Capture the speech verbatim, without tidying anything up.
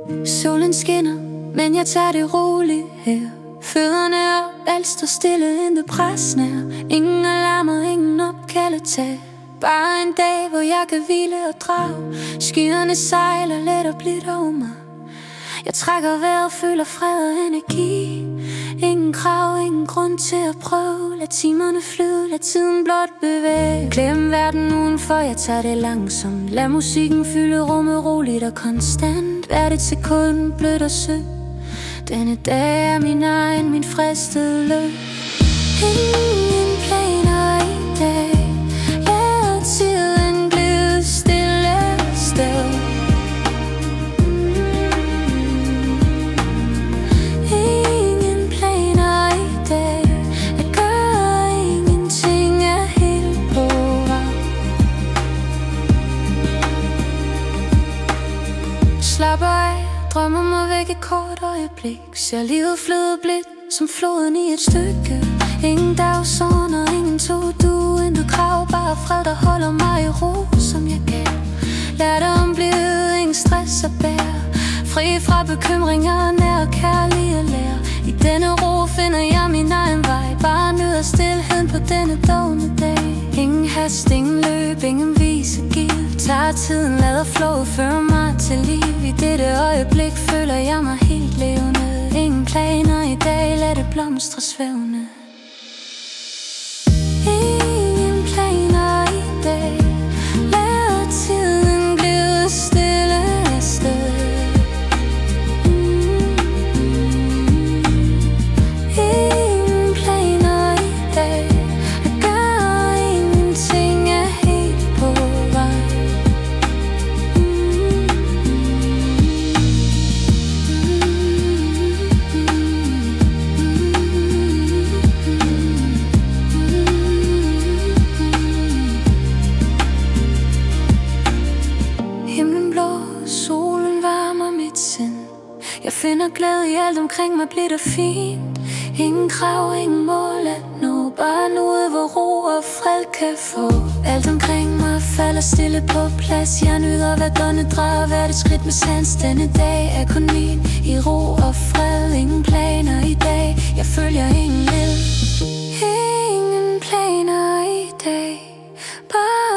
Solen skinner, men jeg tager det roligt her. Fødderne op, alt står stille, intet pres nær. Ingen alarmer, ingen opkald at tage. Bare en dag, hvor jeg kan hvile og drage. Skyerne sejler let og blidt over mig. Jeg trækker vejret, føler fred og energi. Ingen krav, ingen grund til at prøve. Lad timerne flyde, lad tiden blot bevæge. Glem verden udenfor, jeg tager det langsomt. Lad musikken fylde rummet roligt og konstant. Hvert et sekund blødt og sødt. Denne dag er min egen, min fristede løb. Ingen planer i dag. Lad tiden blive stille sted. Ingen planer i dag. At gøre ingenting er helt på vej. Slap af, drømmer mig væk et kort øjeblik. Ser livet flyde blidt som floden i et stykke. Ingen dagsordner, ingen to-do, intet krav, bare fred, der holder mig i ro, som jeg kan. Lær dig om blivet, ingen stress at bære. Fri fra bekymringer, nær og kærlig at lære. I denne ro finder jeg min egen vej. Bare nyder stilheden på denne dovne dag. Ingen hast, ingen løb, ingen visegiv. Tager tiden, lader flow føre mig til liv. I dette øjeblik føler jeg mig helt levende. Ingen planer i dag, lad det blomstre svævende. Ingen planer i dag. Lad tiden blive stille sted. Ingen planer i dag. At gøre ingenting er helt på vej. Himlen blå, solen varmer mit sind. Jeg finder glæde i alt omkring mig, bliver det fint. Ingen krav, ingen mål at nå. Bare noget, hvor ro og fred kan få. Alt omkring mig falder stille på plads. Jeg nyder hvert åndedrag, hvert et skridt med sans. Denne dag er kun min, i ro og fred. Ingen planer i dag, jeg følger ingen led. Ingen planer i dag, bare